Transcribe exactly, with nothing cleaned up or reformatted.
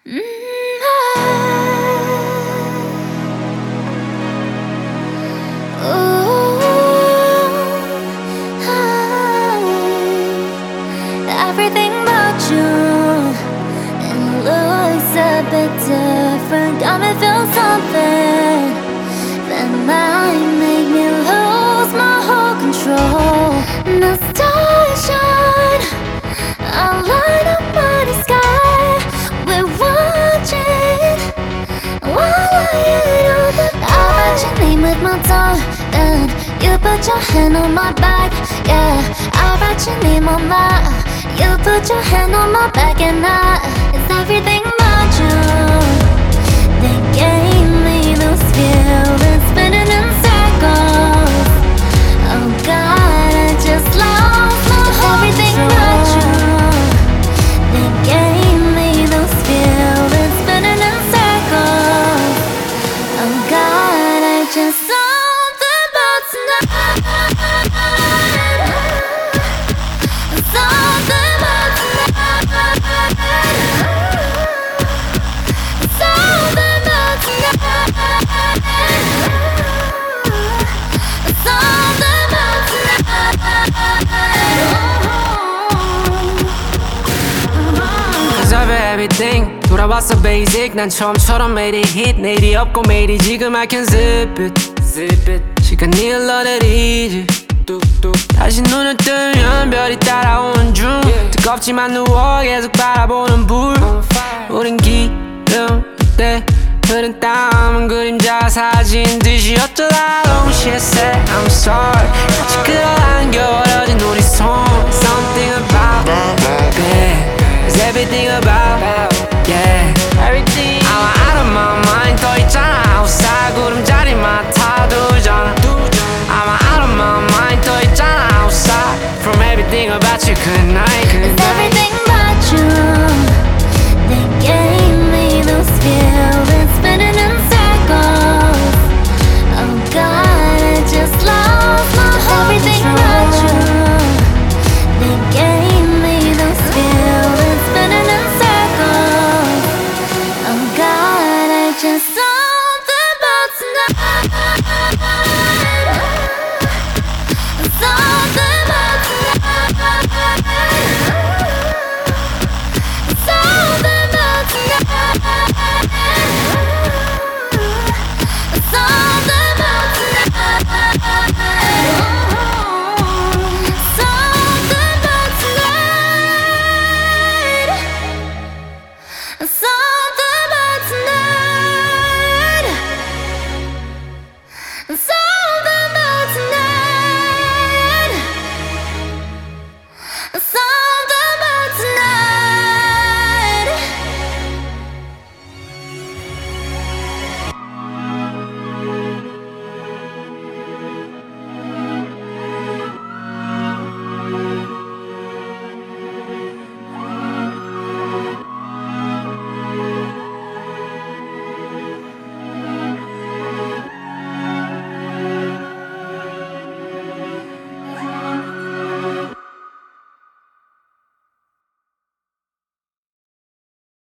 Everything but you, it looks a bit different. Got me feel something that might make me lose my whole control. The stars shine, I'll light up by the sky. We're watching while I eat all the night. I write your name with my tongue, and you put your hand on my back. Yeah, I write your name on my. You put your hand on my back, and I, it's everything about you that gave me those feelings spinning in circles. Oh God, I just lost my whole everything about you that gave me those feelings spinning in circles. Oh God, I just something about tonight. Something. Everything 돌아왔어 basic 난 처음처럼 made it hit 내일이 없고 매일이 지금 I can zip it zip it 시간이 흘러내리지 뚝뚝 다시 눈을 뜨면 별이 따라오는 중 yeah. 뜨겁지만 누워 계속 바라보는 불 우린 기름 때 흐른 땀은 그림자 사진 듯이 어쩌다 동시에 say I'm sorry 같이 끌어당겨버려진 우리 손 Something about that Is everything about yeah everything I'm out of my mind 떠 있잖아 outside 구름자리만 타두잖아 I'm out of my mind 떠 있잖아 outside From everything about you good night good night It's everything about you that gave me those feelings spinning in circles. Oh God, I just lost my whole everything about you that gave me those feelings spinning in circles. Oh God, I just something about tonight. Something about tonight. Something about tonight. Something about tonight. Something about tonight. Something about tonight. Something about tonight.